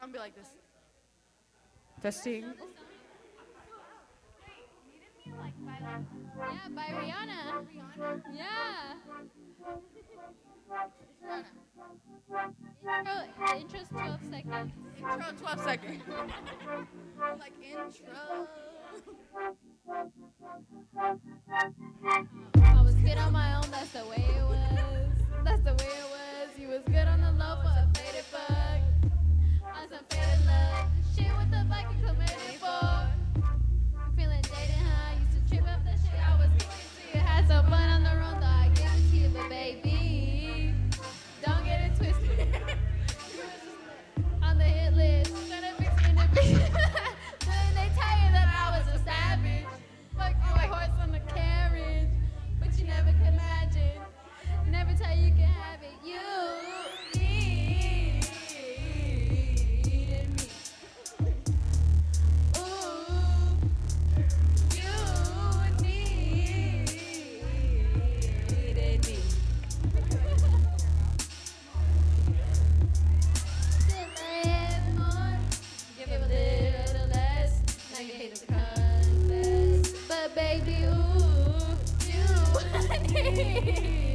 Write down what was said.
I'm gonna be like this. Testing. Yeah, by Rihanna. Yeah. The intro's 12 seconds. Intro 12 seconds. Like intro. I was good on my own, that's the way it was. That's the way it was. You was good on the low for a faded fuck. On some faded love. Shit, what the fuck you committed for? You feeling jaded, huh? Used to trip up the shit I was giving to you. Had some fun on the road, though I gave it to you, but baby, don't get it twisted. On the hit list, gonna fix me in the beat. Then they tell you that I was a savage. Fuck you, a horse on the carriage. But you never could imagine. Never tell you can have it. You needed me. Ooh, you needed me. Give a little less. Now you hate to confess. But baby, ooh, you need